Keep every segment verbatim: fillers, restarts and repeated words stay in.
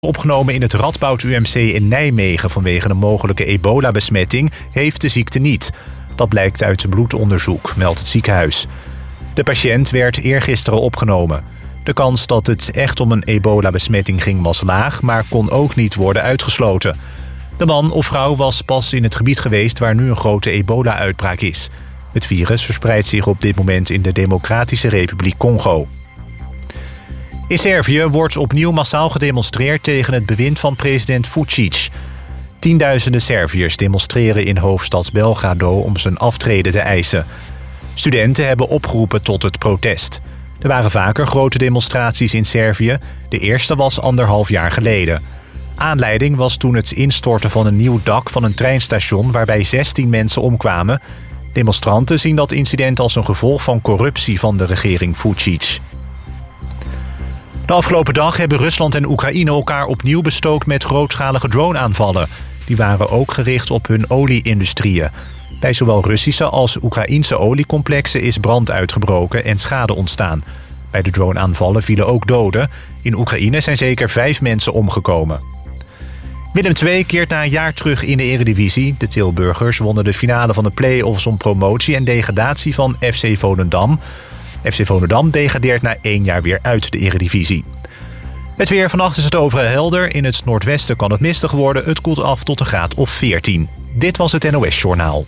Opgenomen in het Radboud U M C in Nijmegen vanwege een mogelijke ebola-besmetting heeft de ziekte niet. Dat blijkt uit bloedonderzoek, meldt het ziekenhuis. De patiënt werd eergisteren opgenomen. De kans dat het echt om een ebola-besmetting ging was laag, maar kon ook niet worden uitgesloten. De man of vrouw was pas in het gebied geweest waar nu een grote ebola-uitbraak is. Het virus verspreidt zich op dit moment in de Democratische Republiek Congo. In Servië wordt opnieuw massaal gedemonstreerd tegen het bewind van president Vučić. Tienduizenden Serviërs demonstreren in hoofdstad Belgrado om zijn aftreden te eisen. Studenten hebben opgeroepen tot het protest. Er waren vaker grote demonstraties in Servië. De eerste was anderhalf jaar geleden. Aanleiding was toen het instorten van een nieuw dak van een treinstation waarbij zestien mensen omkwamen. Demonstranten zien dat incident als een gevolg van corruptie van de regering Vučić. De afgelopen dag hebben Rusland en Oekraïne elkaar opnieuw bestookt met grootschalige drone-aanvallen. Die waren ook gericht op hun olie-industrieën. Bij zowel Russische als Oekraïense oliecomplexen is brand uitgebroken en schade ontstaan. Bij de drone-aanvallen vielen ook doden. In Oekraïne zijn zeker vijf mensen omgekomen. Willem twee keert na een jaar terug in de Eredivisie. De Tilburgers wonnen de finale van de play-offs om promotie en degradatie van F C Volendam. F C Volendam degradeert na één jaar weer uit de Eredivisie. Het weer, vannacht is het overal helder. In het noordwesten kan het mistig worden. Het koelt af tot een graad of veertien. Dit was het N O S-journaal.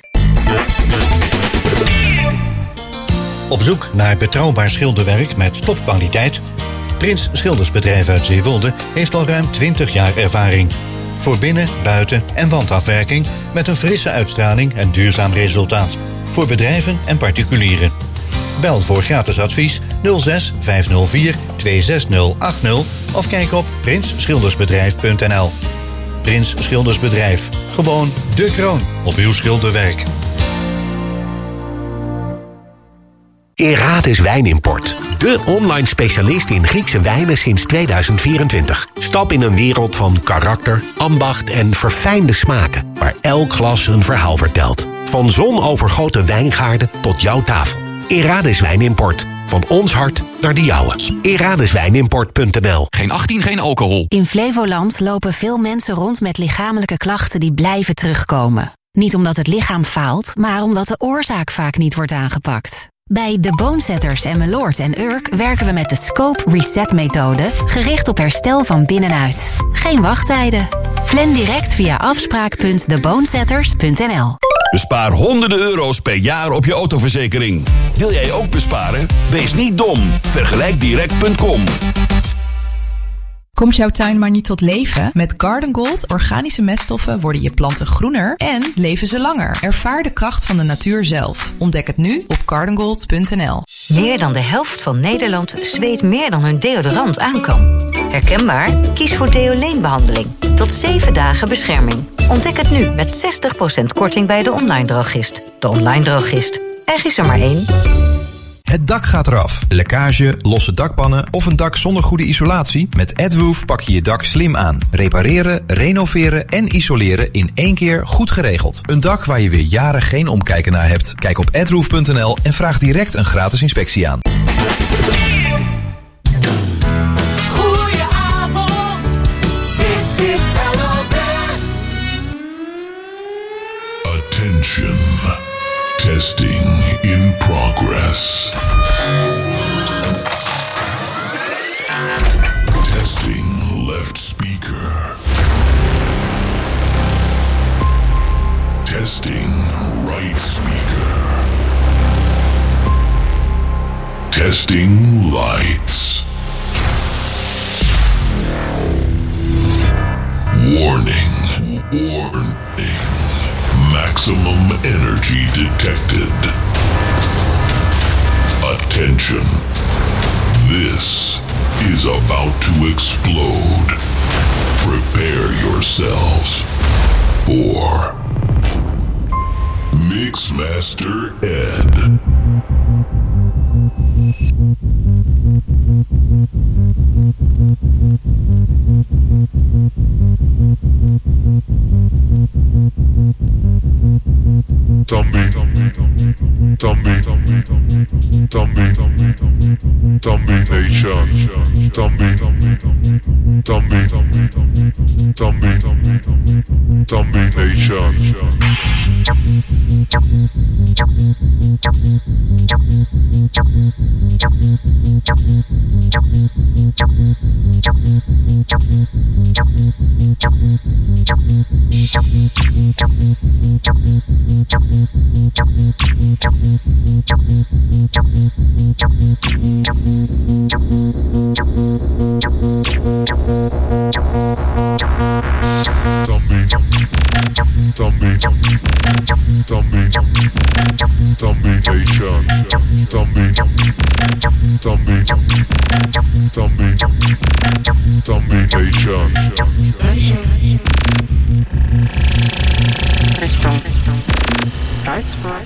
Op zoek naar betrouwbaar schilderwerk met topkwaliteit? Prins Schildersbedrijf uit Zeewolde heeft al ruim twintig jaar ervaring. Voor binnen-, buiten- en wandafwerking met een frisse uitstraling en duurzaam resultaat. Voor bedrijven en particulieren. Bel voor gratis advies nul zes vijf nul vier twee zes nul acht nul of kijk op prins schildersbedrijf punt n l. Prins Schildersbedrijf. Gewoon de kroon op uw schilderwerk. Erades Wijnimport. De online specialist in Griekse wijnen sinds tweeduizend vierentwintig. Stap in een wereld van karakter, ambacht en verfijnde smaken. Waar elk glas een verhaal vertelt. Van zonovergoten wijngaarden tot jouw tafel. Erades Wijnimport. Van ons hart naar de jouwe. Eradeswijnimport punt n l. Geen achttien, geen alcohol. In Flevoland lopen veel mensen rond met lichamelijke klachten die blijven terugkomen. Niet omdat het lichaam faalt, maar omdat de oorzaak vaak niet wordt aangepakt. Bij de Bonesetters en Meloord en Urk werken we met de Scope Reset-methode... gericht op herstel van binnenuit. Geen wachttijden. Plan direct via afspraak punt de bonesetters punt n l. Bespaar honderden euro's per jaar op je autoverzekering. Wil jij ook besparen? Wees niet dom. Vergelijk direct punt com. Komt jouw tuin maar niet tot leven? Met Garden Gold organische meststoffen worden je planten groener en leven ze langer. Ervaar de kracht van de natuur zelf. Ontdek het nu op garden gold punt n l. Meer dan de helft van Nederland zweet meer dan hun deodorant aan kan. Herkenbaar? Kies voor Deoleen-behandeling. Tot zeven dagen bescherming. Ontdek het nu met zestig procent korting bij de online drogist. De online drogist. Er is er maar één. Het dak gaat eraf. Lekkage, losse dakpannen of een dak zonder goede isolatie? Met AdWoof pak je je dak slim aan. Repareren, renoveren en isoleren in één keer goed geregeld. Een dak waar je weer jaren geen omkijken naar hebt? Kijk op adwoof punt n l en vraag direct een gratis inspectie aan. Goedenavond, dit is L O Z. Attention. Testing in progress. Testing left speaker. Testing right speaker. Testing lights. Warning. Warning. Maximum energy detected. Attention. This is about to explode. Prepare yourselves for Mixmaster Ed. Zombie. Zombie. Zombie, zombie, zombie, zombie nation, zombie, zombie, zombie, zombie, zombie nation. Zombie, zombie, zombie, zombie nation, zombie, zombie, zombie, zombie nation. Richtung Salzburg.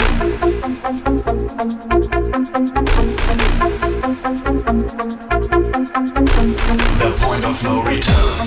The point of no return.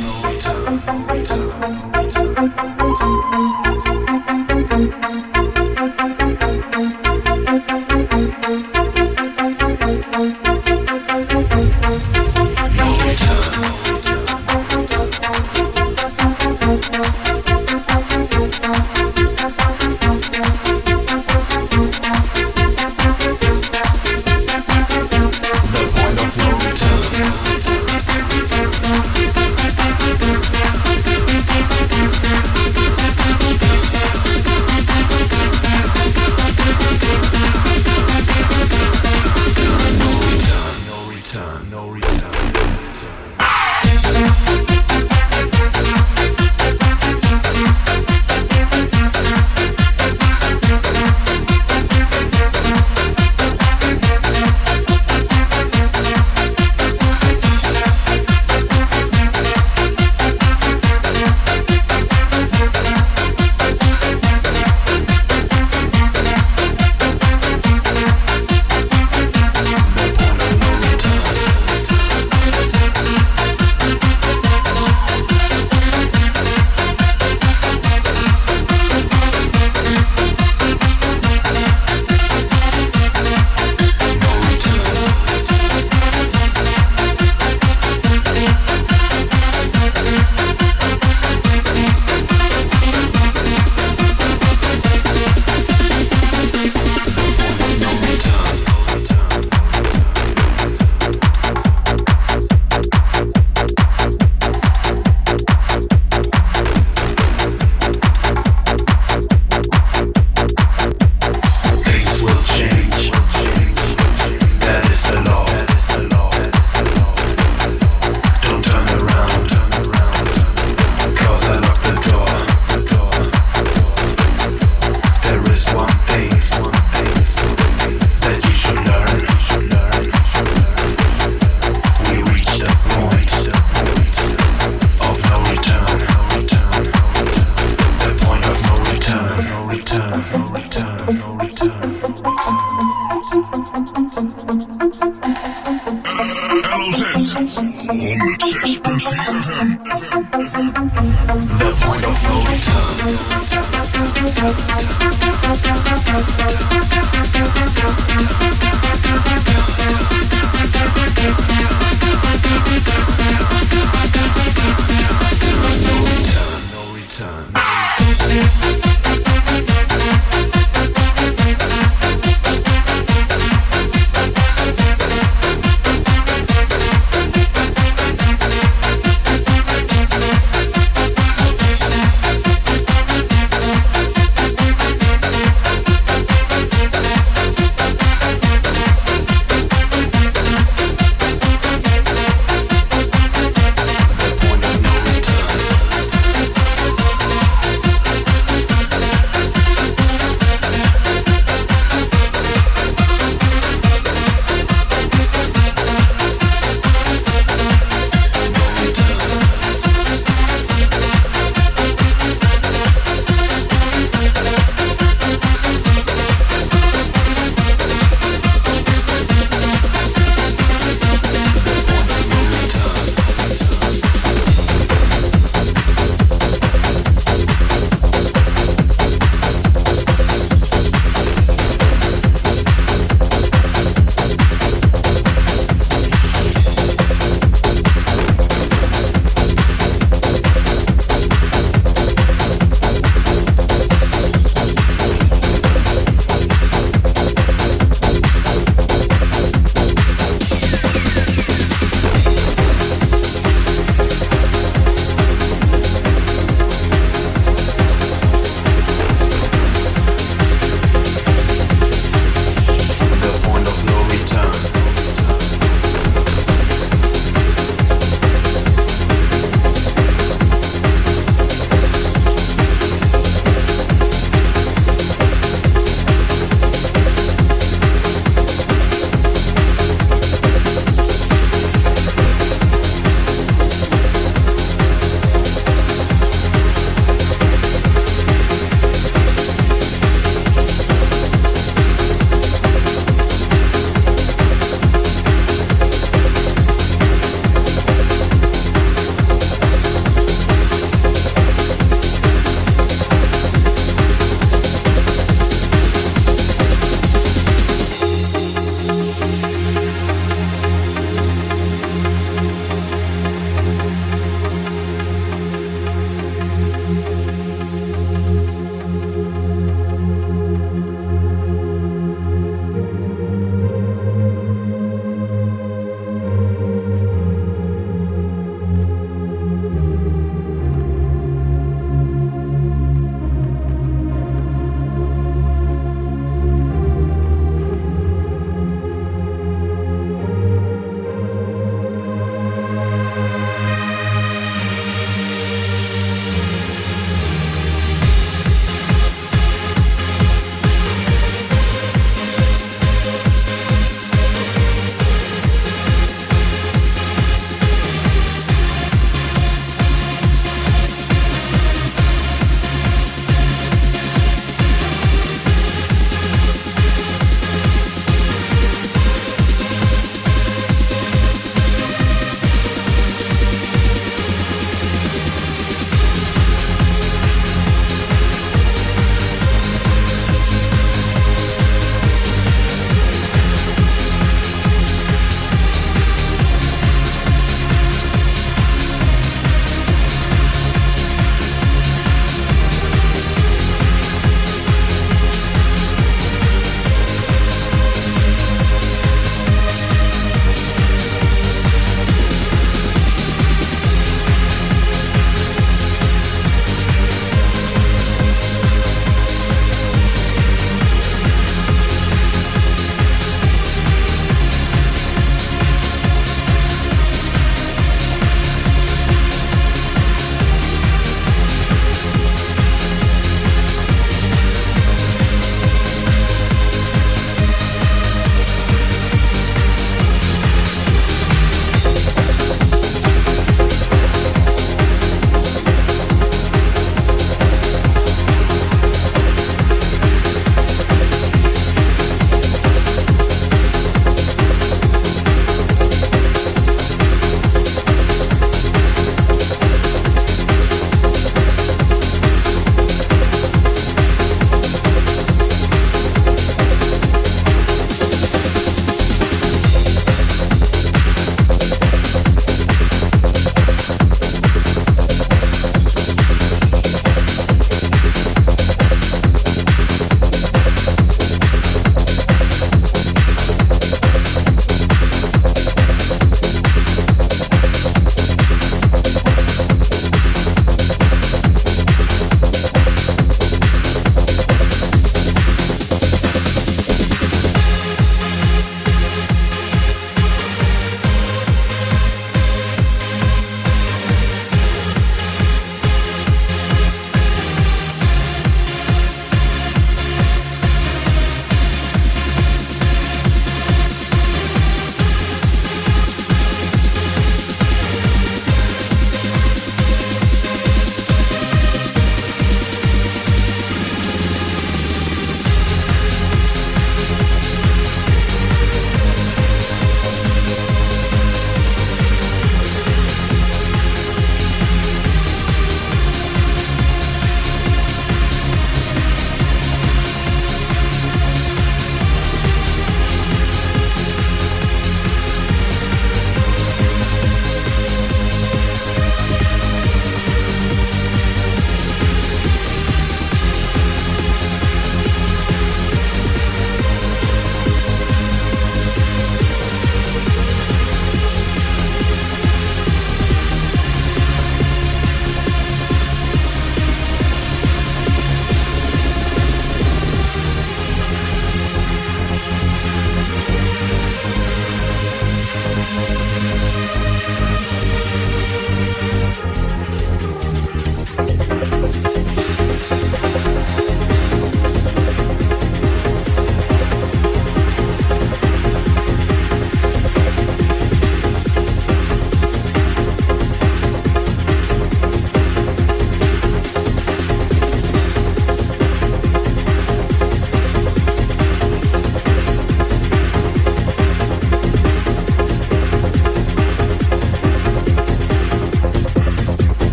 The point of no return.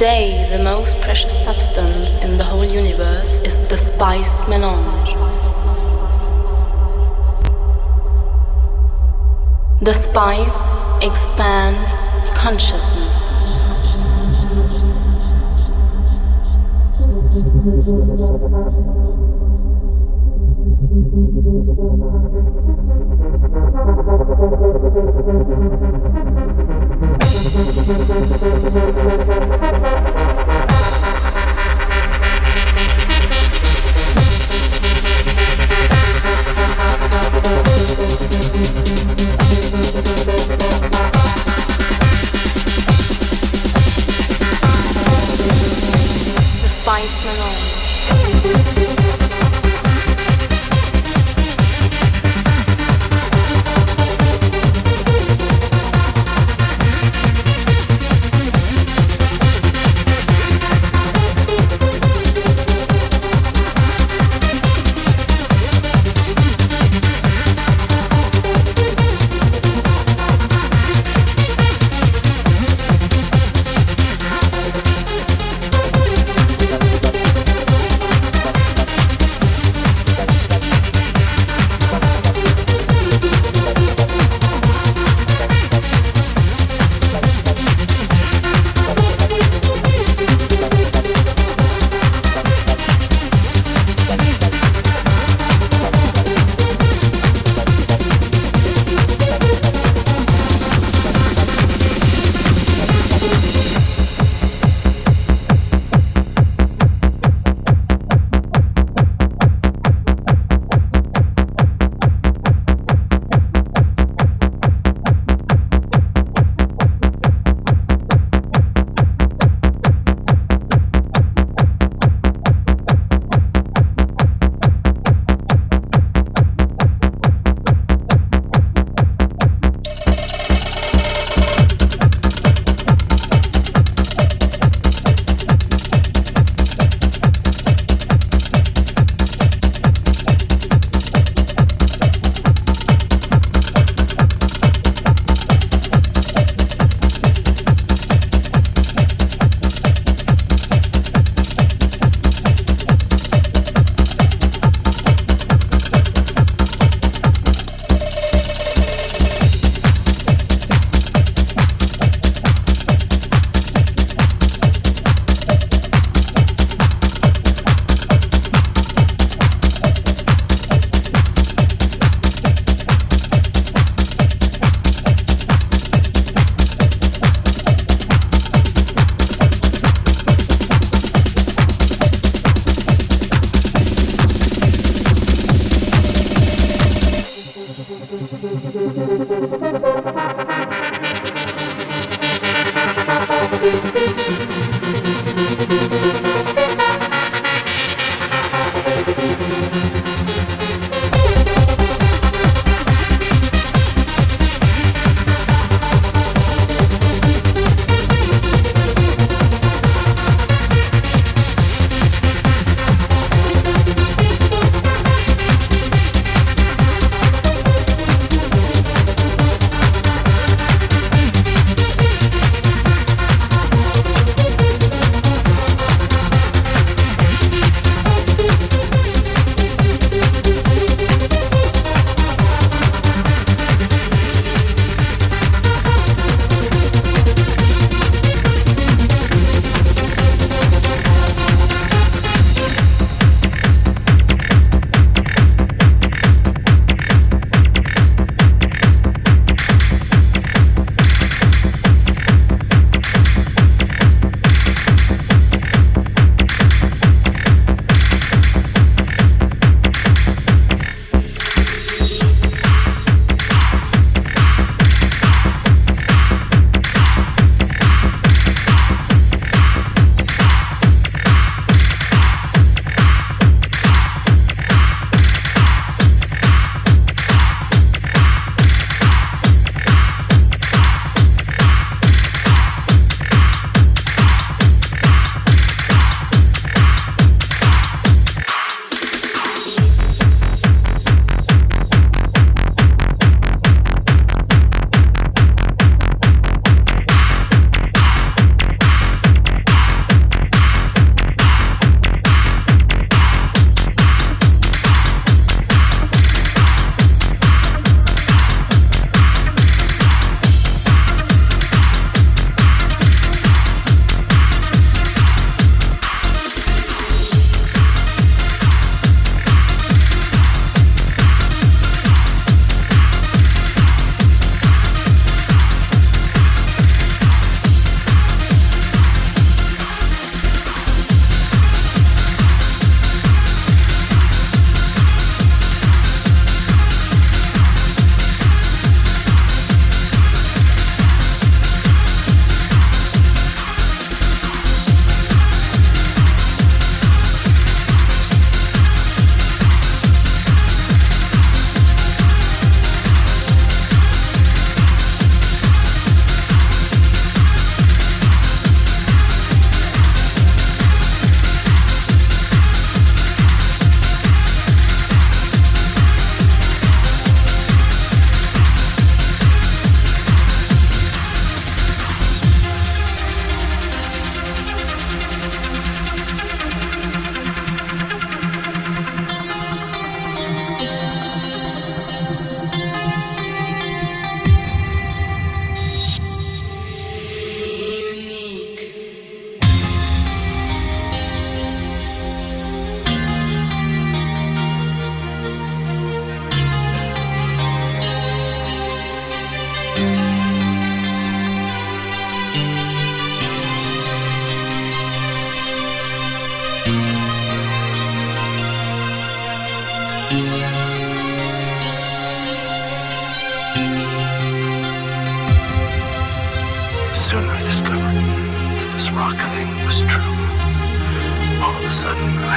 Today, the most precious substance in the whole universe is the spice melange. The spice expands consciousness. The spice melange.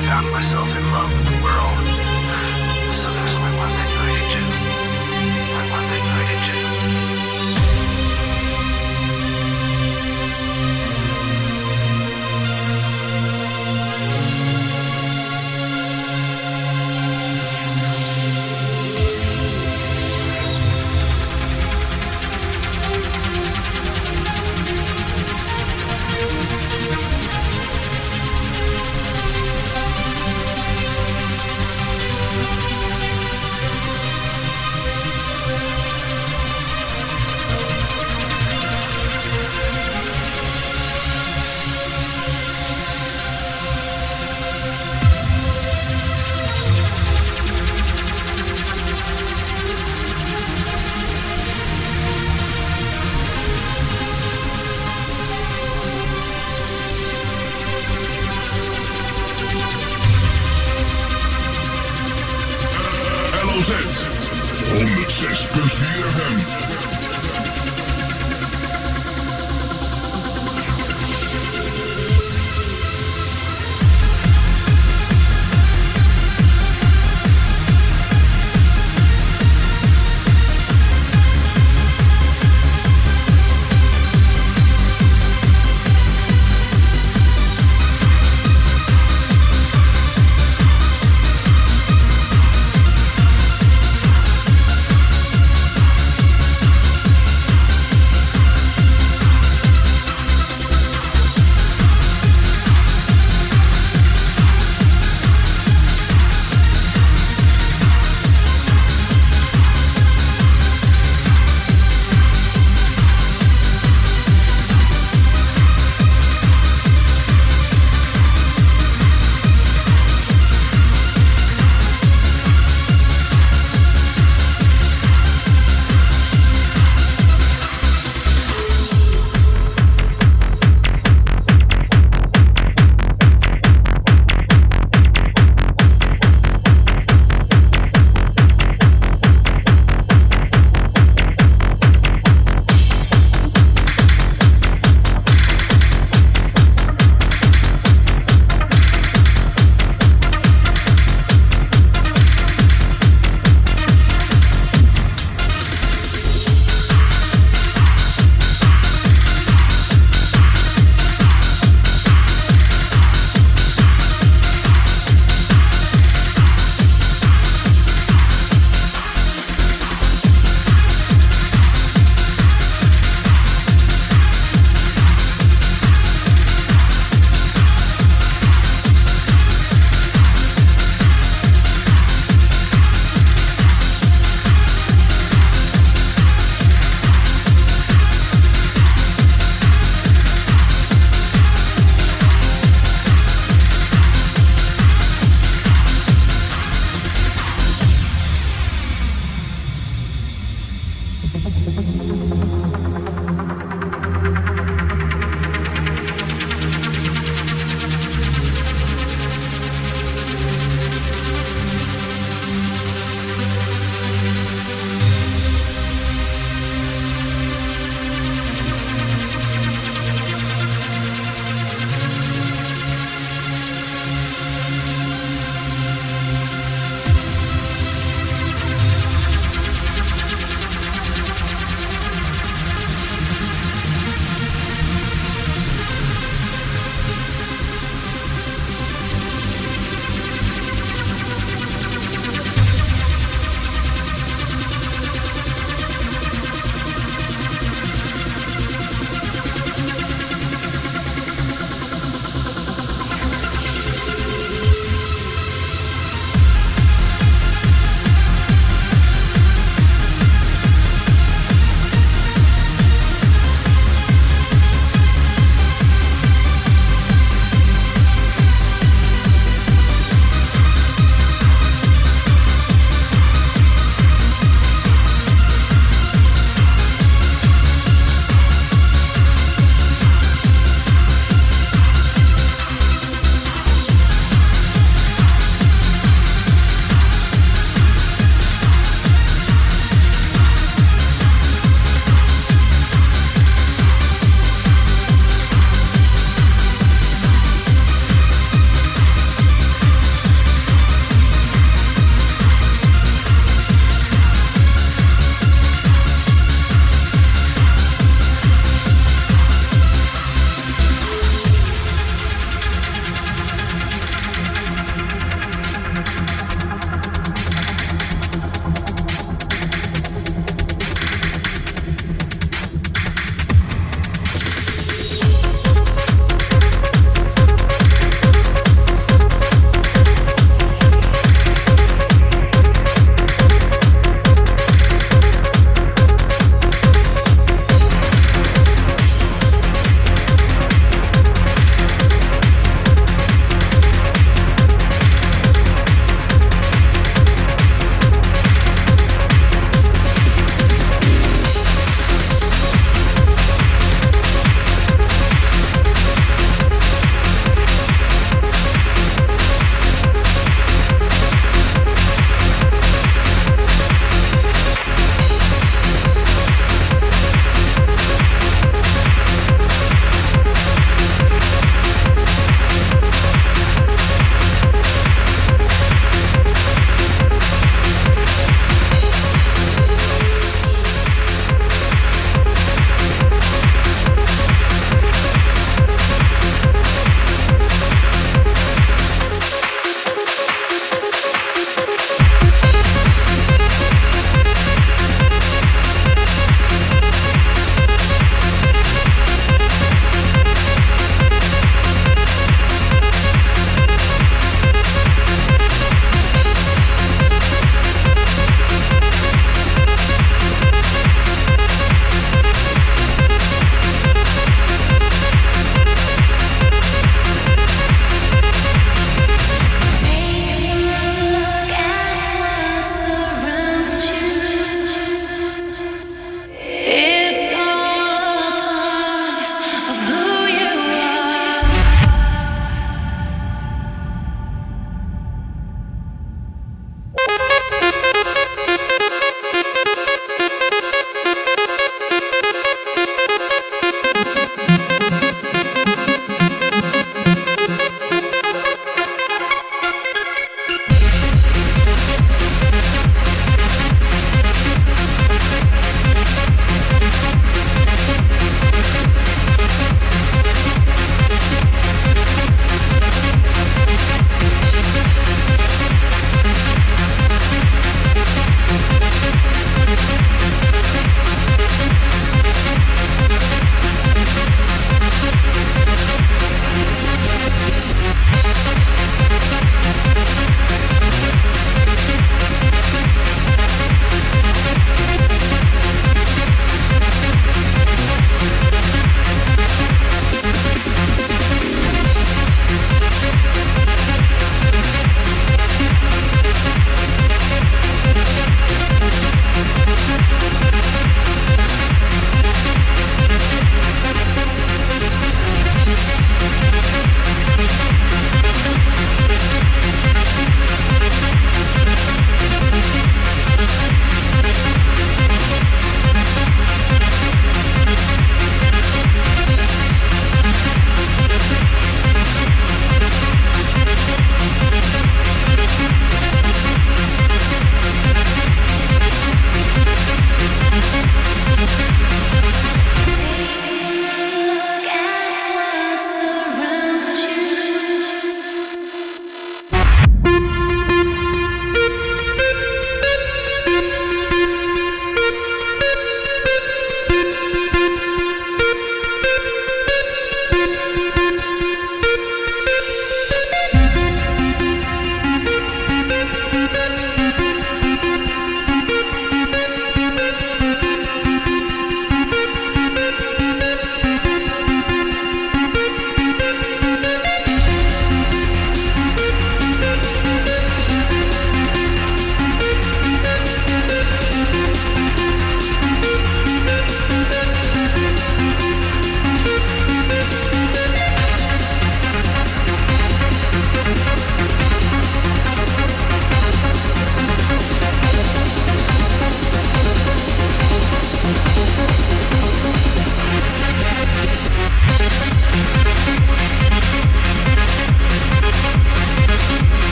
I found myself in love with the world. So there's only one thing I could do. Only one thing I could do. honderd zes punt vier F M.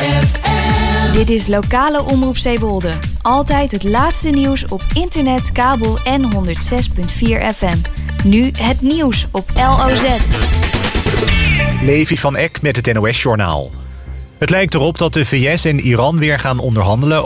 F M. Dit is lokale omroep Zeewolde. Altijd het laatste nieuws op internet, kabel en honderd zes komma vier F M. Nu het nieuws op L O Z. Levi van Eck met het N O S-journaal. Het lijkt erop dat de V S en Iran weer gaan onderhandelen